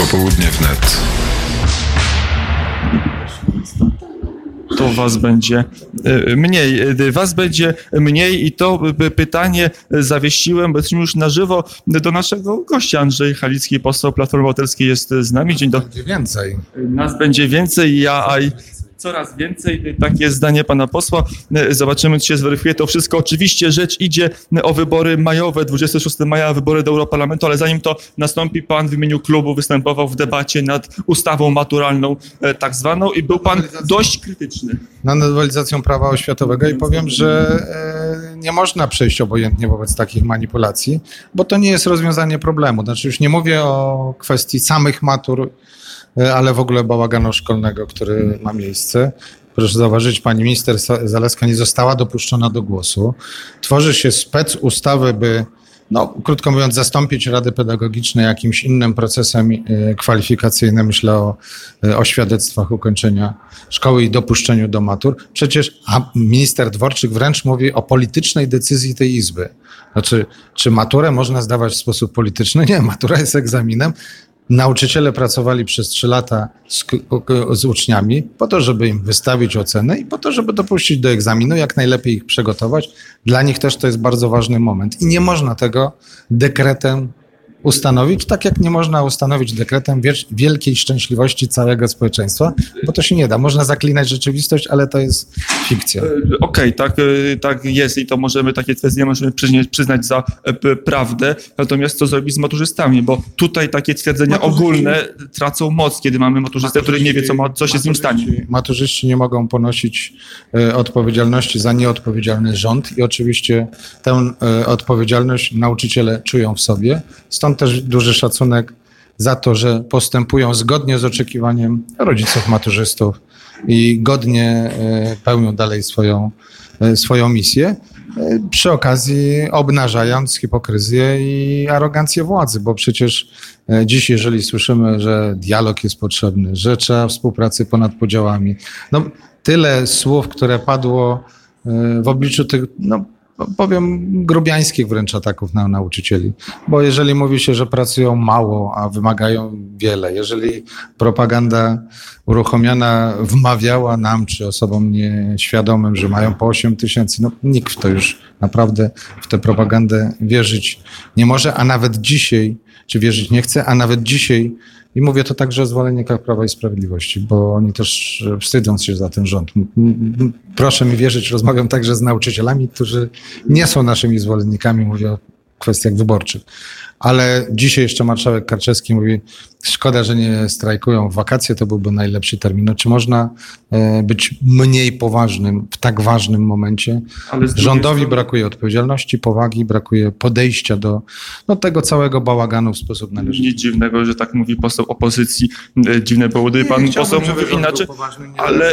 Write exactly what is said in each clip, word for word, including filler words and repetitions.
Popołudnie wnet. To was będzie mniej. Was będzie mniej i to pytanie zawieściłem, bo jesteśmy już na żywo do naszego gościa. Andrzej Halicki, poseł Platformy Obywatelskiej jest z nami. Dzień dobry. Będzie więcej. Nas będzie więcej, ja a coraz więcej. Takie jest zdanie pana posła. Zobaczymy, czy się zweryfikuje to wszystko. Oczywiście rzecz idzie o wybory majowe, dwudziestego szóstego maja, wybory do Europarlamentu, ale zanim to nastąpi, pan w imieniu klubu występował w debacie nad ustawą maturalną tak zwaną i był pan dość krytyczny. Nad nowelizacją prawa oświatowego i powiem, że nie można przejść obojętnie wobec takich manipulacji, bo to nie jest rozwiązanie problemu. Znaczy już nie mówię o kwestii samych matur, ale w ogóle bałaganu szkolnego, który ma miejsce. Proszę zauważyć, pani minister Zalewska nie została dopuszczona do głosu. Tworzy się spec ustawy, by, no, krótko mówiąc, zastąpić rady pedagogiczne jakimś innym procesem kwalifikacyjnym. Myślę o, o świadectwach ukończenia szkoły i dopuszczeniu do matur. Przecież a minister Dworczyk wręcz mówi o politycznej decyzji tej Izby. Znaczy, czy maturę można zdawać w sposób polityczny? Nie, matura jest egzaminem. Nauczyciele pracowali przez trzy lata z, z uczniami po to, żeby im wystawić ocenę i po to, żeby dopuścić do egzaminu, jak najlepiej ich przygotować. Dla nich też to jest bardzo ważny moment i nie można tego dekretem ustanowić, tak jak nie można ustanowić dekretem wielkiej szczęśliwości całego społeczeństwa, bo to się nie da. Można zaklinać rzeczywistość, ale to jest fikcja. Okej, okay, tak, tak jest i to możemy, takie kwestie możemy przyznać, przyznać za prawdę, natomiast co zrobić z maturzystami, bo tutaj takie twierdzenia Maturzyści... ogólne tracą moc, kiedy mamy maturzystę, który nie wie, co, ma, co się z nim stanie. Maturzyści nie mogą ponosić e, odpowiedzialności za nieodpowiedzialny rząd i oczywiście tę e, odpowiedzialność nauczyciele czują w sobie, stąd też duży szacunek za to, że postępują zgodnie z oczekiwaniem rodziców maturzystów i godnie pełnią dalej swoją, swoją misję, przy okazji obnażając hipokryzję i arogancję władzy, bo przecież dziś, jeżeli słyszymy, że dialog jest potrzebny, że trzeba współpracy ponad podziałami, no tyle słów, które padło w obliczu tych, no powiem, grubiańskich wręcz ataków na nauczycieli. Bo jeżeli mówi się, że pracują mało, a wymagają wiele, jeżeli propaganda uruchomiona wmawiała nam, czy osobom nieświadomym, że mają po osiem tysięcy, no nikt w to już naprawdę, w tę propagandę wierzyć nie może, a nawet dzisiaj, czy wierzyć nie chce, a nawet dzisiaj, i mówię to także o zwolennikach Prawa i Sprawiedliwości, bo oni też wstydzą się za ten rząd. Proszę mi wierzyć, rozmawiam także z nauczycielami, którzy nie są naszymi zwolennikami, mówię o kwestiach wyborczych. Ale dzisiaj jeszcze marszałek Karczewski mówi, szkoda, że nie strajkują w wakacje, to byłby najlepszy termin. No, czy można e, być mniej poważnym w tak ważnym momencie? Ale rządowi strony... brakuje odpowiedzialności, powagi, brakuje podejścia do no, tego całego bałaganu w sposób należyty. Nic dziwnego, że tak mówi poseł opozycji. Dziwne powody. Pan nie, poseł mówił inaczej, poważny, ale,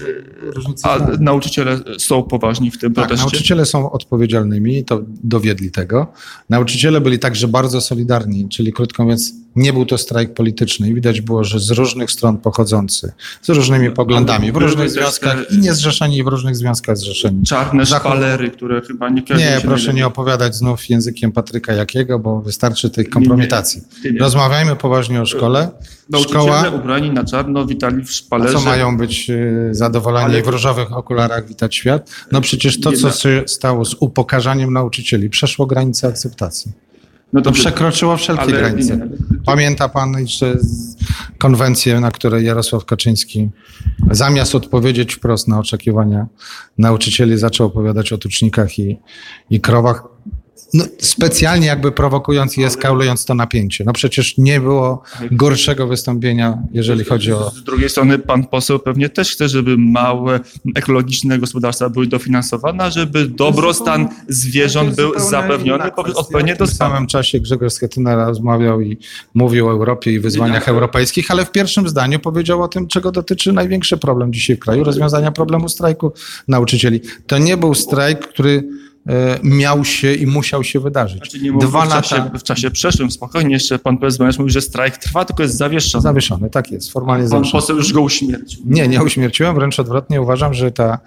ale nauczyciele są poważni w tym tak, proteście? Nauczyciele są odpowiedzialnymi, to dowiedli tego. Nauczyciele byli także bardzo solidarni, czyli krótko mówiąc, nie był to strajk polityczny i widać było, że z różnych stron pochodzący, z różnymi poglądami, w różnych związkach i niezrzeszeni, i w różnych związkach zrzeszeni. Czarne szpalery, które chyba nie... Nie, proszę nie opowiadać znów językiem Patryka Jakiego, bo wystarczy tych kompromitacji. Nie, nie. Rozmawiajmy poważnie o szkole. Nauczyciele ubrani na czarno witali w szpalerze. A co mają być zadowoleni ale... w różowych okularach witać świat? No przecież to, co się stało z upokarzaniem nauczycieli, przeszło granicę akceptacji. No to przekroczyło wszelkie ale, granice. Nie, Pamięta pan jeszcze konwencję, na której Jarosław Kaczyński zamiast odpowiedzieć wprost na oczekiwania nauczycieli, zaczął opowiadać o tucznikach i, i krowach. No, specjalnie jakby prowokując i eskalując to napięcie. No przecież nie było gorszego wystąpienia, jeżeli chodzi o... Z drugiej strony pan poseł pewnie też chce, żeby małe ekologiczne gospodarstwa były dofinansowane, żeby dobrostan zwierząt był zapewniony odpowiednio do... W samym czasie Grzegorz Schetyna rozmawiał i mówił o Europie i wyzwaniach europejskich, ale w pierwszym zdaniu powiedział o tym, czego dotyczy największy problem dzisiaj w kraju, rozwiązania problemu strajku nauczycieli. To nie był strajk, który miał się i musiał się wydarzyć. Znaczy nie mógł Dwa w, czasie, lata w czasie przeszłym, spokojnie, jeszcze pan prezes mówił, że strajk trwa, tylko jest zawieszony. zawieszony, tak jest, formalnie Pan zawieszony. poseł już go uśmiercił. Nie, nie uśmierciłem, wręcz odwrotnie uważam, że ta,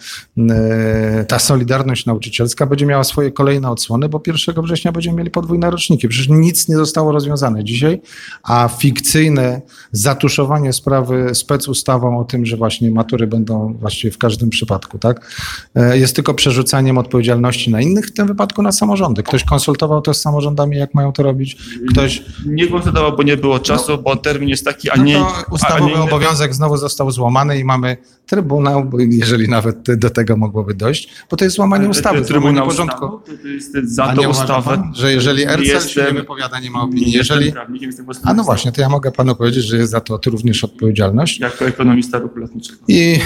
e, ta solidarność nauczycielska będzie miała swoje kolejne odsłony, bo pierwszego września będziemy mieli podwójne roczniki. Przecież nic nie zostało rozwiązane dzisiaj, a fikcyjne zatuszowanie sprawy specustawą o tym, że właśnie matury będą właściwie w każdym przypadku, tak, e, jest tylko przerzucaniem odpowiedzialności na innych, w tym wypadku na samorządy. Ktoś konsultował to z samorządami, jak mają to robić? Ktoś... Nie konsultował, bo nie było czasu, no, bo termin jest taki, a no nie... to ustawowy a nie inny. obowiązek znowu został złamany i mamy trybunał, bo jeżeli nawet do tego mogłoby dojść, bo to jest złamanie ustawy, złamanie porządku. Stanu, to, to jest za A tą nie uważa ustawę. pan, że jeżeli R C L się nie Jestem- wypowiada, nie ma opinii, Nie jeżeli... jestem prawnikiem, jestem po prostu A no właśnie, to ja mogę panu powiedzieć, że jest za to również odpowiedzialność. jako ekonomista ruchu lotniczego. I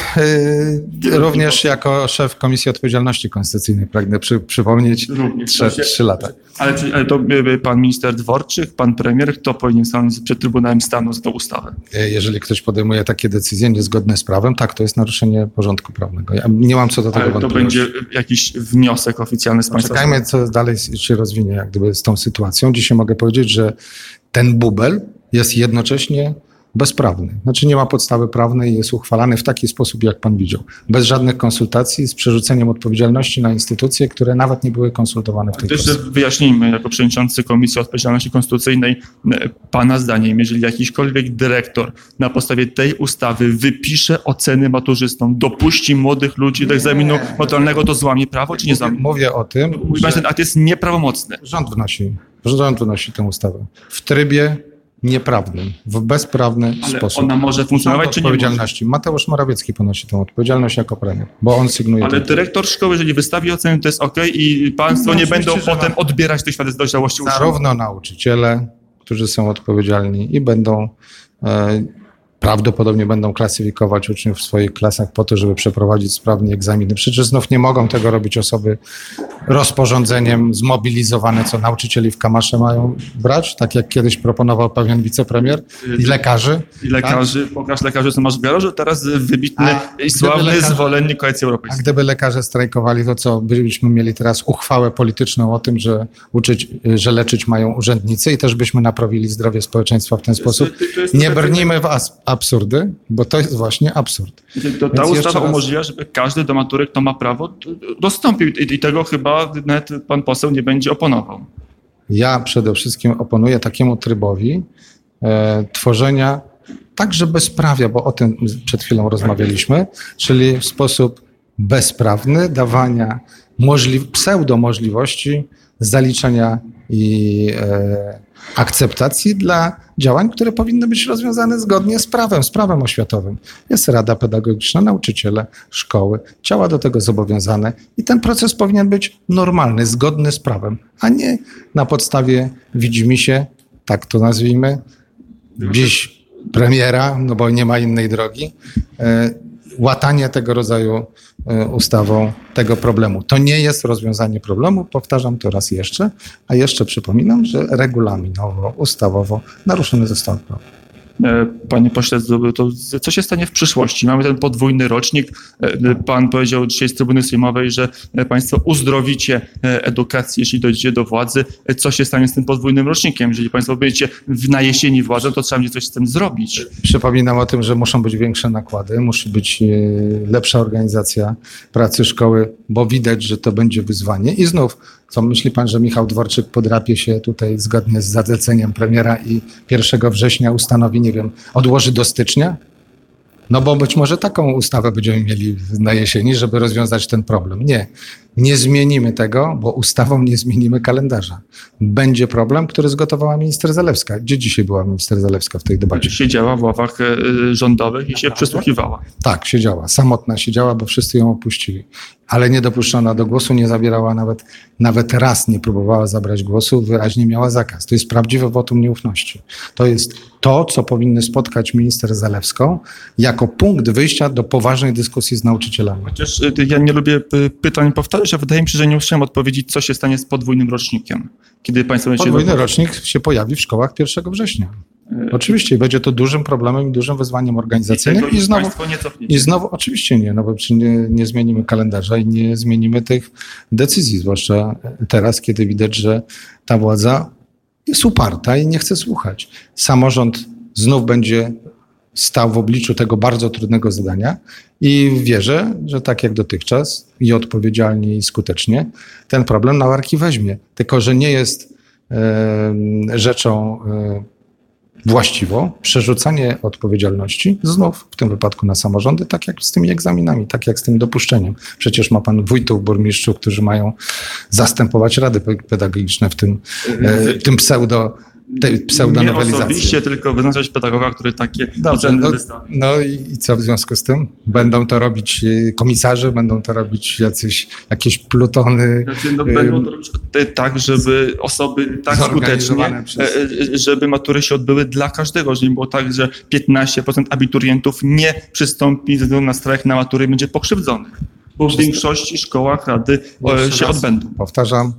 y, również jako szef Komisji Odpowiedzialności Konstytucyjnej pragnę przy, przypomnieć Również. trzy, trzy lata. Ale, czy, ale to by pan minister Dworczyk, pan premier, kto powinien stanąć przed Trybunałem Stanu za tą ustawę? Y, Jeżeli ktoś podejmuje takie decyzje niezgodne z prawem, tak, to jest naruszenie porządku prawnego. Ja nie mam co do tego Ale to wątpliwości. będzie jakiś wniosek oficjalny z państwa. Czekajmy, co dalej się rozwinie jak gdyby z tą sytuacją. Dzisiaj mogę powiedzieć, że ten bubel jest jednocześnie bezprawny. Znaczy nie ma podstawy prawnej i jest uchwalany w taki sposób, jak pan widział. Bez żadnych konsultacji, z przerzuceniem odpowiedzialności na instytucje, które nawet nie były konsultowane w tej To jeszcze kwestii. wyjaśnijmy, jako przewodniczący Komisji Odpowiedzialności Konstytucyjnej, e, pana zdaniem, jeżeli jakiśkolwiek dyrektor na podstawie tej ustawy wypisze oceny maturzystom, dopuści młodych ludzi do egzaminu maturalnego, to złamie prawo, czy nie złamie? Mówię o tym, Mówi że pan, że ten akt jest nieprawomocny. rząd wnosi, rząd wnosi tę ustawę w trybie nieprawnym, w bezprawny Ale sposób. ona może funkcjonować, czy nie może? odpowiedzialności. Mateusz Morawiecki ponosi tę odpowiedzialność jako premier, bo on sygnuje. Ale tę- dyrektor szkoły, jeżeli wystawi ocenę, to jest ok i państwo No, nie oczywiście, będą że potem ma- odbierać tych świadectw dojrzałości uczniów. Zarówno nauczyciele, którzy są odpowiedzialni i będą e, prawdopodobnie będą klasyfikować uczniów w swoich klasach po to, żeby przeprowadzić sprawnie egzaminy. Przecież znów nie mogą tego robić osoby rozporządzeniem zmobilizowane, co nauczycieli w kamasze mają brać, tak jak kiedyś proponował pewien wicepremier i lekarzy. I lekarzy, pokaż lekarzy, co masz w garażu, teraz wybitny A i sławny gdyby lekarze- zwolennik Koalicji A Europejskiej. gdyby lekarze strajkowali, to co, byśmy mieli teraz uchwałę polityczną o tym, że uczyć, że leczyć mają urzędnicy i też byśmy naprawili zdrowie społeczeństwa w ten sposób. to jest Nie takie- brnijmy w as- absurdy, bo to jest właśnie absurd. To, ta Więc jeszcze ustawa raz- umożliwia, żeby każdy do matury, kto ma prawo, d- dostąpił i, i tego chyba nawet pan poseł nie będzie oponował. Ja przede wszystkim oponuję takiemu trybowi e, tworzenia także bezprawia, bo o tym przed chwilą rozmawialiśmy, czyli w sposób bezprawny dawania możli- pseudomożliwości zaliczenia i e, akceptacji dla działań, które powinny być rozwiązane zgodnie z prawem, z prawem oświatowym. Jest Rada Pedagogiczna, nauczyciele, szkoły, ciała do tego zobowiązane i ten proces powinien być normalny, zgodny z prawem, a nie na podstawie widzimisię, tak to nazwijmy, dziś premiera, no bo nie ma innej drogi, e, łatanie tego rodzaju e, ustawą tego problemu. To nie jest rozwiązanie problemu, powtarzam to raz jeszcze, a jeszcze przypominam, że regulaminowo, ustawowo naruszone zostało prawo. E, Panie pośle, to, to co się stanie w przyszłości? Mamy ten podwójny rocznik. E, Pan powiedział dzisiaj z trybuny sejmowej, że e, państwo uzdrowicie e, edukację, jeśli dojdziecie do władzy. E, Co się stanie z tym podwójnym rocznikiem? Jeżeli państwo będziecie w- na jesieni władzą, to trzeba będzie coś z tym zrobić. Przypominam o tym, że muszą być większe nakłady, musi być e, lepsza organizacja pracy szkoły, bo widać, że to będzie wyzwanie. I znów, co myśli pan, że Michał Dworczyk podrapie się tutaj zgodnie z zaleceniem premiera i pierwszego września ustanowi, nie wiem, odłoży do stycznia? No bo być może taką ustawę będziemy mieli na jesieni, żeby rozwiązać ten problem. Nie, nie zmienimy tego, bo ustawą nie zmienimy kalendarza. Będzie problem, który zgotowała minister Zalewska. Gdzie dzisiaj była minister Zalewska w tej debacie? Siedziała w ławach e, rządowych i się przysłuchiwała. Tak, siedziała, samotna siedziała, bo wszyscy ją opuścili. Ale nie dopuszczona do głosu, nie zabierała nawet, nawet raz nie próbowała zabrać głosu, wyraźnie miała zakaz. To jest prawdziwe wotum nieufności. To jest to, co powinny spotkać minister Zalewską jako punkt wyjścia do poważnej dyskusji z nauczycielami. Chociaż e, ja nie lubię e, pytań powtarzać, a wydaje mi się, że nie usłyszałem odpowiedzi, co się stanie z podwójnym rocznikiem. Kiedy państwo będziecie... Podwójny rocznik się pojawi w szkołach pierwszego września. Oczywiście będzie to dużym problemem i dużym wyzwaniem organizacyjnym. I, I znowu, państwo nie cofniecie. I znowu, oczywiście nie, no bo nie, nie zmienimy kalendarza i nie zmienimy tych decyzji, zwłaszcza teraz, kiedy widać, że ta władza jest uparta i nie chce słuchać. Samorząd znów będzie stał w obliczu tego bardzo trudnego zadania i wierzę, że tak jak dotychczas i odpowiedzialnie i skutecznie ten problem na barki weźmie. Tylko że nie jest e, rzeczą e, właściwą przerzucanie odpowiedzialności znów w tym wypadku na samorządy, tak jak z tymi egzaminami, tak jak z tym dopuszczeniem. Przecież ma pan wójtów, burmistrzów, którzy mają zastępować rady pedagogiczne w tym, e, tym pseudo tej pseudonowelizacji. Nie osobiście, tylko wyznaczać pedagoga, który takie Dobrze, oceny no, wystawi. no i, i co w związku z tym? Będą to robić komisarze, będą to robić jacyś, jakieś plutony. Znaczy, no, będą to robić tak, żeby osoby tak skutecznie, przez... żeby matury się odbyły dla każdego, że nie było tak, że piętnaście procent abiturientów nie przystąpi ze względu na strajk na matury i będzie pokrzywdzonych. Bo w większości szkołach rady Jeszcze się raz odbędą. Powtarzam,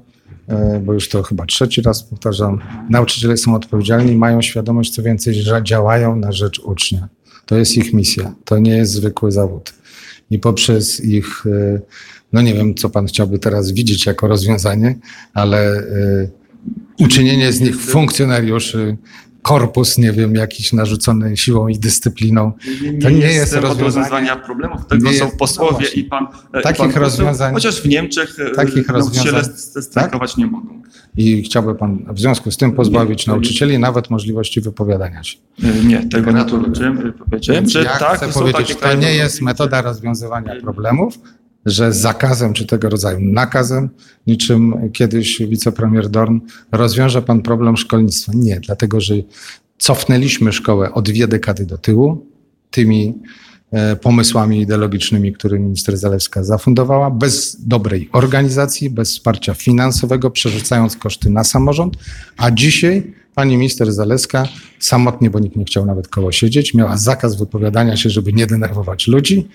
bo już to chyba trzeci raz powtarzam, nauczyciele są odpowiedzialni i mają świadomość, co więcej, że działają na rzecz ucznia. To jest ich misja, to nie jest zwykły zawód. I poprzez ich, no nie wiem, co pan chciałby teraz widzieć jako rozwiązanie, ale uczynienie z nich funkcjonariuszy, korpus, nie wiem, jakiś narzucony siłą i dyscypliną. To nie, nie jest rozwiązanie. rozwiązania problemów. Tego nie są jest, posłowie no i pan. Takich i pan rozwiązań. Chociaż w Niemczech takich nauczyciele strajkować tak? nie mogą. I chciałby pan w związku z tym pozbawić nie, nauczycieli nawet możliwości wypowiadania się. Nie, tego nie powiedziałem. Powiedziałem, że ja tak, chcę są powiedzieć, takie to nie jest metoda rozwiązywania problemów, że zakazem czy tego rodzaju nakazem, niczym kiedyś wicepremier Dorn, rozwiąże pan problem szkolnictwa. Nie, dlatego że cofnęliśmy szkołę o dwie dekady do tyłu tymi e, pomysłami ideologicznymi, które minister Zalewska zafundowała, bez dobrej organizacji, bez wsparcia finansowego, przerzucając koszty na samorząd, a dzisiaj pani minister Zalewska samotnie, bo nikt nie chciał nawet koło siedzieć, miała zakaz wypowiadania się, żeby nie denerwować ludzi.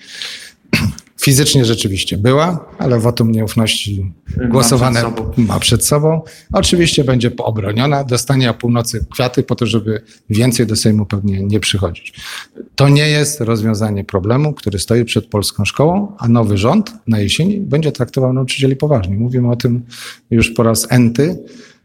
Fizycznie rzeczywiście była, ale wotum nieufności głosowane ma przed, ma przed sobą. Oczywiście będzie poobroniona, dostanie o północy kwiaty po to, żeby więcej do Sejmu pewnie nie przychodzić. To nie jest rozwiązanie problemu, który stoi przed polską szkołą, a nowy rząd na jesieni będzie traktował nauczycieli poważnie. Mówimy o tym już po raz enty,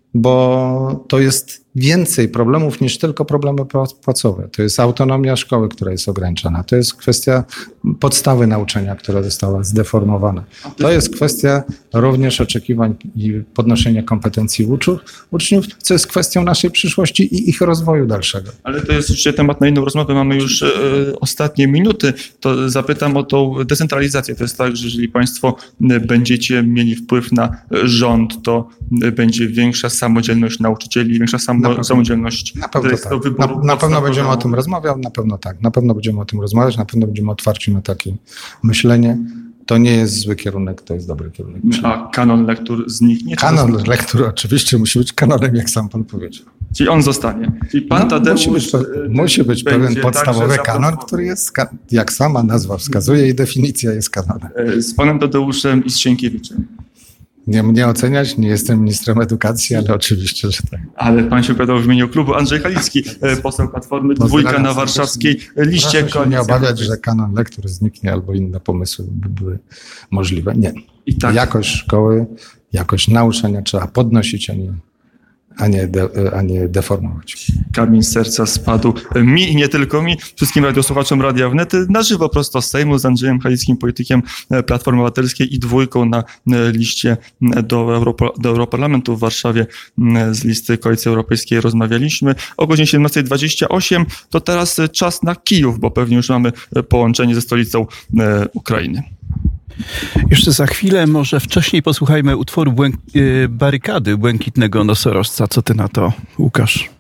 bo to jest więcej problemów niż tylko problemy płacowe. To jest autonomia szkoły, która jest ograniczona. To jest kwestia podstawy nauczania, która została zdeformowana. To jest kwestia również oczekiwań i podnoszenia kompetencji uczniów, uczniów, co jest kwestią naszej przyszłości i ich rozwoju dalszego. Ale to jest jeszcze temat na inną rozmowę. Mamy już e, ostatnie minuty. To zapytam o tą decentralizację. To jest tak, że jeżeli państwo będziecie mieli wpływ na rząd, to będzie większa samodzielność nauczycieli, większa samo Na samodzielność. Na pewno tak. Na, na pewno będziemy o tym rozmawiać, na pewno tak. Na pewno będziemy o tym rozmawiać, na pewno będziemy otwarci na takie myślenie. To nie jest zły kierunek, to jest dobry kierunek. A kanon lektur zniknie? Kanon lektur oczywiście musi być kanonem, jak sam pan powiedział. Czyli on zostanie. Czyli pan no, Tadeusz musi być, musi być pewien podstawowy kanon, który jest, jak sama nazwa wskazuje i definicja jest kanonem. Z panem Tadeuszem Istrzenkiewiczem. Nie mnie oceniać, nie jestem ministrem edukacji, ale oczywiście, że tak. Ale pan się opowiadał w imieniu klubu. Andrzej Halicki, poseł Platformy, dwójka na warszawskiej liście. Proszę się nie obawiać, że kanon lektur zniknie albo inne pomysły by były możliwe. Nie. I tak. Jakość szkoły, jakość nauczania trzeba podnosić, a nie, a nie, de, a nie deformować. Kamień z serca spadł mi i nie tylko mi, wszystkim radiosłuchaczom Radia Wnet na żywo prosto z Sejmu z Andrzejem Halickim, politykiem Platformy Obywatelskiej i dwójką na liście do, Europo, do Europarlamentu w Warszawie z listy Koalicji Europejskiej rozmawialiśmy. O godzinie siedemnasta dwadzieścia osiem to teraz czas na Kijów, bo pewnie już mamy połączenie ze stolicą Ukrainy. Jeszcze za chwilę, może wcześniej posłuchajmy utworu Błęk- Barykady Błękitnego Nosorożca. Co ty na to, Łukasz?